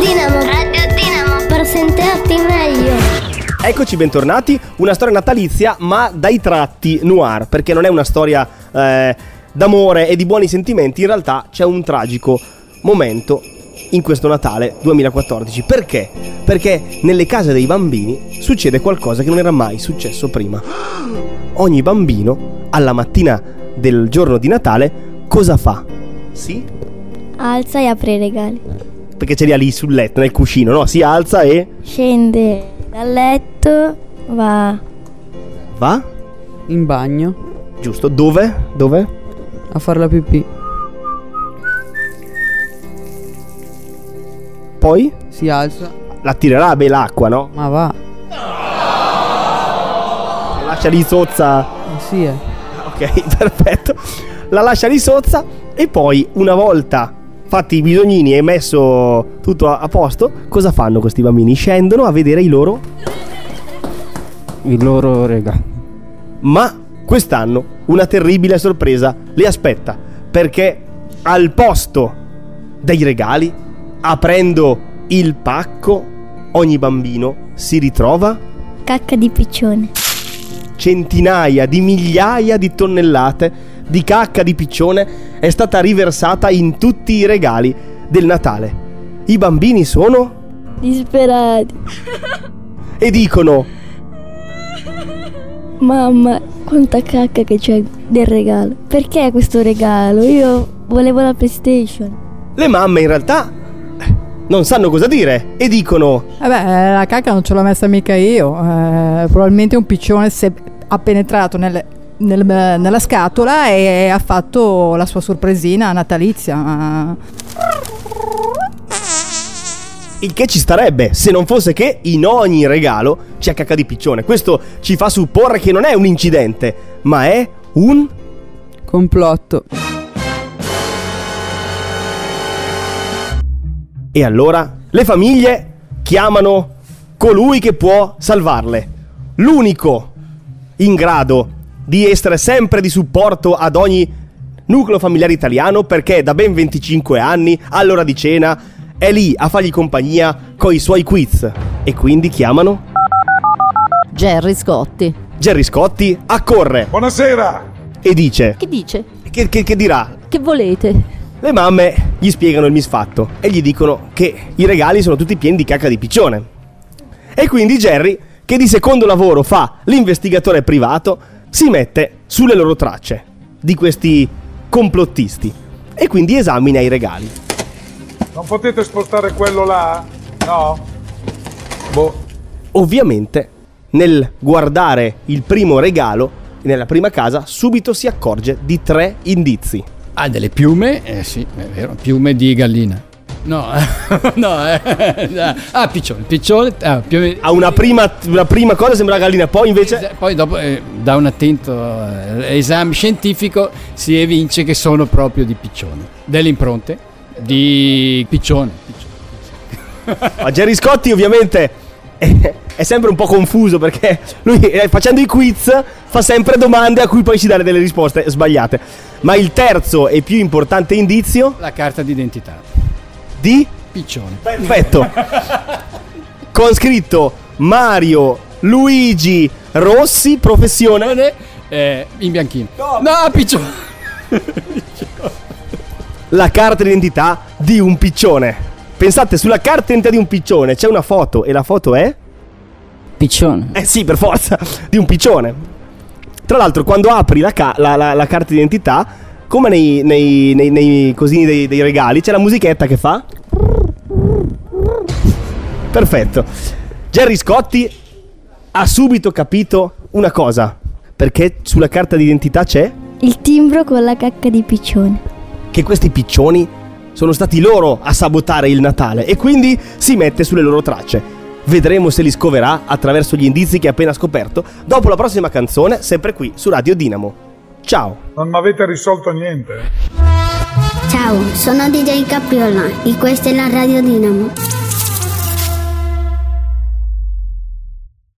Radio Dinamo, per sentirti meglio. Eccoci, bentornati. Una storia natalizia, ma dai tratti noir, perché non è una storia d'amore e di buoni sentimenti. In realtà c'è un tragico momento in questo Natale 2014. Perché? Perché nelle case dei bambini succede qualcosa che non era mai successo prima. Ogni bambino alla mattina del giorno di Natale cosa fa? Sì? Alza e apre i regali. Perché ce li ha lì sul letto, nel cuscino, no? Si alza e... Scende dal letto, va in bagno. Giusto, dove? A fare la pipì. Poi? Si alza. La tirerà l'acqua, no? Ma va. La lascia lì sozza. Sì, Ok, perfetto. La lascia lì sozza e poi, una volta fatti i bisognini e messo tutto a posto, cosa fanno questi bambini? Scendono a vedere il loro regali. Ma quest'anno una terribile sorpresa li aspetta, perché al posto dei regali, aprendo il pacco, ogni bambino si ritrova cacca di piccione. centinaia di migliaia di tonnellate di cacca di piccione è stata riversata in tutti i regali del Natale. I bambini sono Disperati. e dicono: Mamma, quanta cacca che c'è del regalo. Perché questo regalo? Io volevo la PlayStation. le mamme in realtà non sanno cosa dire e dicono: La cacca non ce l'ho messa mica io. Probabilmente un piccione ha penetrato nella scatola e ha fatto la sua sorpresina natalizia. il che ci starebbe, se non fosse che in ogni regalo c'è cacca di piccione. Questo ci fa supporre che non è un incidente, ma è un complotto. E allora le famiglie chiamano colui che può salvarle, l'unico in grado di essere sempre di supporto ad ogni nucleo familiare italiano, perché da ben 25 anni all'ora di cena è lì a fargli compagnia coi suoi quiz. E quindi chiamano Gerry Scotti. Gerry Scotti, accorre. Buonasera. E dice: Che dice? Che dirà? Che volete? Le mamme gli spiegano il misfatto e gli dicono che i regali sono tutti pieni di cacca di piccione. E quindi Gerry, che di secondo lavoro fa l'investigatore privato, si mette sulle loro tracce di questi complottisti e quindi esamina i regali. Non potete spostare quello là? No? Ovviamente, nel guardare il primo regalo, nella prima casa, subito si accorge di 3 indizi. Ha delle piume, sì, è vero, piume di gallina. No, piccione, piume. A una prima cosa sembra una gallina, poi invece... Poi dopo, da un attento esame scientifico, si evince che sono proprio di piccione. Delle impronte di piccione. Ma Gerry Scotti ovviamente è sempre un po' confuso, perché lui, facendo i quiz, fa sempre domande a cui poi ci dà delle risposte sbagliate. Ma il terzo e più importante indizio: la carta d'identità di piccione. Perfetto. Con scritto Mario Luigi Rossi, professione in bianchino. No, piccione. La carta d'identità di un piccione. Pensate, sulla carta d'identità di un piccione c'è una foto, e la foto è Piccione. sì, per forza, di un piccione. Tra l'altro, quando apri la carta d'identità, come nei cosini dei regali, c'è la musichetta che fa. Perfetto. Gerry Scotti ha subito capito una cosa, perché sulla carta d'identità c'è Il timbro con la cacca di piccione. che questi piccioni sono stati loro a sabotare il Natale, e quindi si mette sulle loro tracce. Vedremo se li scoverà attraverso gli indizi che ha appena scoperto dopo la prossima canzone, sempre qui su Radio Dinamo. Ciao. Non mi avete risolto niente? Ciao, sono DJ Capriola e questa è la Radio Dinamo.